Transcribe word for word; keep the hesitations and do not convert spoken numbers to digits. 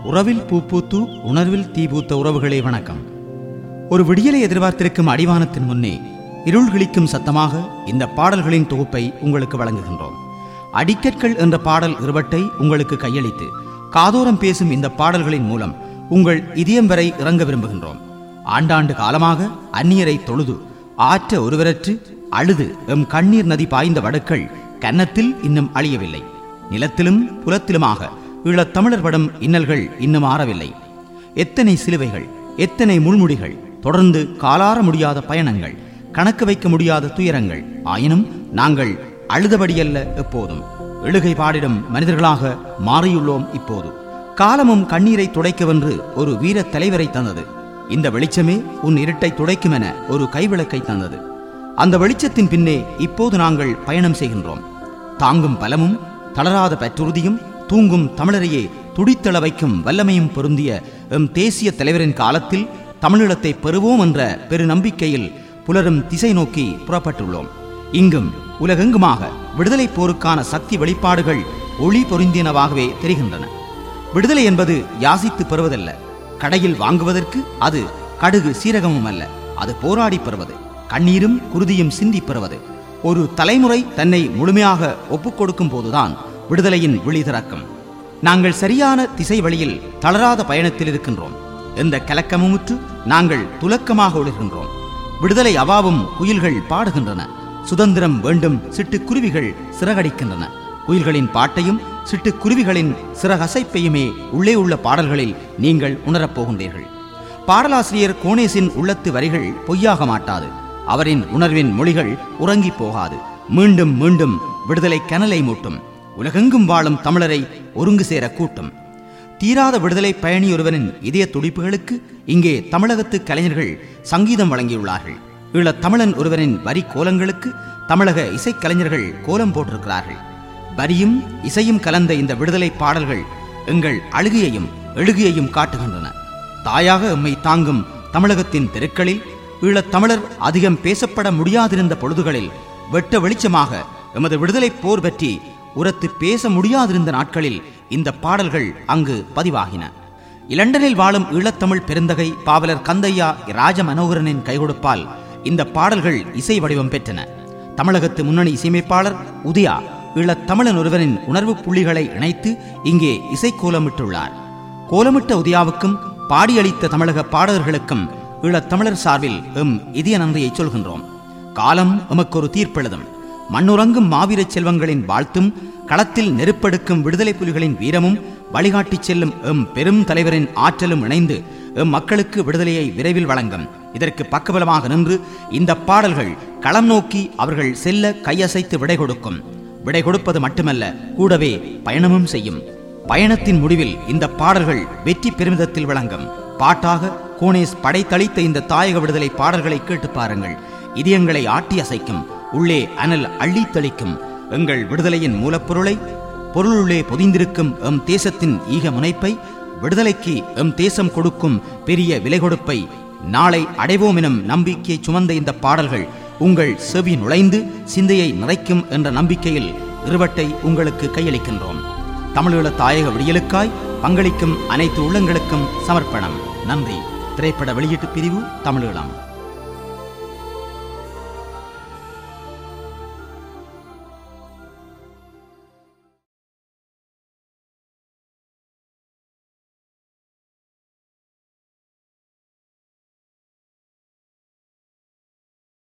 உறவில் பூப்பூத்து உணர்வில் தீபூத்த உறவுகளே வணக்கம். ஒரு விடியலை எதிர்பார்த்திருக்கும் அடிவானத்தின் முன்னே இருள் கிழிக்கும் சத்தமாக இந்த பாடல்களின் தொகுப்பை உங்களுக்கு வழங்குகின்றோம். அடிக்கற்கள் என்ற பாடல் இருவட்டை உங்களுக்கு கையளித்து காதோரம் பேசும் இந்த பாடல்களின் மூலம் உங்கள் இதயம் வரை இறங்க விரும்புகின்றோம். ஆண்டாண்டு காலமாக அந்நியரை தொழுது ஆற்ற ஒருவரற்று அழுது எம் கண்ணீர் நதி பாய்ந்த வடுக்கள் கன்னத்தில் இன்னும் அழியவில்லை. நிலத்திலும் புலத்திலுமாக ஈழத் தமிழர் படும் இன்னல்கள் இன்னும் ஆறவில்லை. எத்தனை சிலுவைகள், எத்தனை முள்முடிகள், தொடர்ந்து காலாற முடியாத பயணங்கள், கணக்கு வைக்க முடியாத துயரங்கள். ஆயினும் நாங்கள் அழுதபடியல்ல எப்போதும் எழுகை பாடிடும் மனிதர்களாக மாறியுள்ளோம். இப்போது காலமும் கண்ணீரை துடைக்கவென்று ஒரு வீர தலைவரை தந்தது. இந்த வெளிச்சமே உன் இருட்டை துடைக்கும் என ஒரு கைவிளக்கை தந்தது. அந்த வெளிச்சத்தின் பின்னே இப்போது நாங்கள் பயணம் செய்கின்றோம். தாங்கும் பலமும் தளராத பற்றுறுதியும் தூங்கும் தமிழரையே துடித்தள வைக்கும் வல்லமையும் பொருந்திய எம் தேசிய தலைவரின் காலத்தில் தமிழீழத்தை பெறுவோம் என்ற பெரு நம்பிக்கையில் புலரும் திசை நோக்கி புறப்பட்டுள்ளோம். இங்கும் உலகெங்குமாக விடுதலை போருக்கான சக்தி வெளிப்பாடுகள் ஒளி பொருந்தியனவாகவே தெரிகின்றன. விடுதலை என்பது யாசித்து பெறுவதல்ல, கடையில் வாங்குவதற்கு அது கடுகு சீரகமும் அல்ல. அது போராடி பெறுவது, கண்ணீரும் குருதியும் சிந்தி பெறுவது. ஒரு தலைமுறை தன்னை முழுமையாக ஒப்புக்கொடுக்கும் போதுதான் விடுதலையின் விழி திறக்கும். நாங்கள் சரியான திசை வழியில் தளராத பயணத்தில் இருக்கின்றோம். எந்த கலக்கமுமுற்று நாங்கள் துலக்கமாக ஒளிர்கின்றோம். விடுதலை அவாவும் குயில்கள் பாடுகின்றன. சுதந்திரம் வேண்டும் சிட்டுக்குருவிகள் சிறகடிக்கின்றன. குயில்களின் பாட்டையும் சிட்டுக்குருவிகளின் சிறகசைப்பையுமே உள்ளே உள்ள பாடல்களில் நீங்கள் உணரப்போகின்றீர்கள். பாடலாசிரியர் கோணேசின் உள்ளத்து வரிகள் பொய்யாக மாட்டாது. அவரின் உணர்வின் மொழிகள் உறங்கி போகாது. மீண்டும் மீண்டும் விடுதலை கனலை மூட்டும். உலகெங்கும் வாழும் தமிழரை ஒருங்கு சேர கூட்டும். தீராத விடுதலை பயணியொருவனின் இதய துடிப்புகளுக்கு இங்கே தமிழகத்து கலைஞர்கள் சங்கீதம் வழங்கியுள்ளார்கள். ஈழத் தமிழன் ஒருவரின் வரி கோலங்களுக்கு தமிழக இசைக்கலைஞர்கள் கோலம் போட்டிருக்கிறார்கள். வரியும் இசையும் கலந்த இந்த விடுதலை பாடல்கள் எங்கள் அழுகையையும் எழுகையையும் காட்டுகின்றன. தாயாக எம்மை தாங்கும் தமிழகத்தின் தெருக்களில் ஈழத் தமிழர் அதிகம் பேசப்பட முடியாதிருந்த பொழுதுகளில் வெட்ட வெளிச்சமாக எமது விடுதலை போர் பற்றி உரத்து பேச முடியாதிருந்த நாட்களில் இந்த பாடல்கள் அங்கு பதிவாகின. இலண்டனில் வாழும் ஈழத்தமிழ் பெருந்தகை பாவலர் கந்தையா ராஜ மனோகரனின் கைகொடுப்பால் இந்த பாடல்கள் இசை வடிவம் பெற்றன. தமிழகத்து முன்னணி இசையமைப்பாளர் உதயா ஈழத் தமிழன் ஒருவரின் உணர்வு புள்ளிகளை இணைத்து இங்கே இசை கோலமிட்டுள்ளார். கோலமிட்ட உதயாவுக்கும் பாடியளித்த தமிழக பாடகர்களுக்கும் ஈழத் தமிழர் சார்பில் எம் இதய நன்றியை சொல்கின்றோம். காலம் எமக்கு ஒரு தீர்ப்பெழுதும். மண்ணுறங்கும் மாவீர செல்வங்களின் வாழ்த்தும் களத்தில் நெருப்பெடுக்கும் விடுதலை புலிகளின் வீரமும் வழிகாட்டி செல்லும் எம் பெரும் தலைவரின் ஆற்றலும் இணைந்து எம் மக்களுக்கு விடுதலையை விரைவில் வழங்கும். இதற்கு பக்கபலமாக நின்று இந்த பாடல்கள் களம் நோக்கி அவர்கள் செல்ல கையசைத்து விடை கொடுக்கும். விடை கொடுப்பது மட்டுமல்ல, கூடவே பயணமும் செய்யும். பயணத்தின் முடிவில் இந்த பாடல்கள் வெற்றி பெருமிதத்தில் விளங்கும். பாட்டாக கோணேஸ் படைத்தளித்த இந்த தாயக விடுதலை பாடல்களை கேட்டு பாருங்கள். இதயங்களை ஆட்டி அசைக்கும். உள்ளே அனல் அள்ளி தெளிக்கும். எங்கள் விடுதலையின் மூலப்பொருளை, பொருளுள்ளே பொதிந்திருக்கும் எம் தேசத்தின் ஈக முனைப்பை, விடுதலைக்கு எம் தேசம் கொடுக்கும் பெரிய விலை கொடுப்பை நாளை அடைவோம் எனும் நம்பிக்கையை சுமந்த இந்த பாடல்கள் உங்கள் செவி நுழைந்து சிந்தையை நிறைக்கும் என்ற நம்பிக்கையில் இருவட்டை உங்களுக்கு கையளிக்கின்றோம். தமிழீழ தாயக விடியலுக்காய் பங்களிக்கும் அனைத்து உள்ளங்களுக்கும் சமர்ப்பணம். நன்றி. திரைப்பட வெளியீட்டு பிரிவு தமிழீழம்.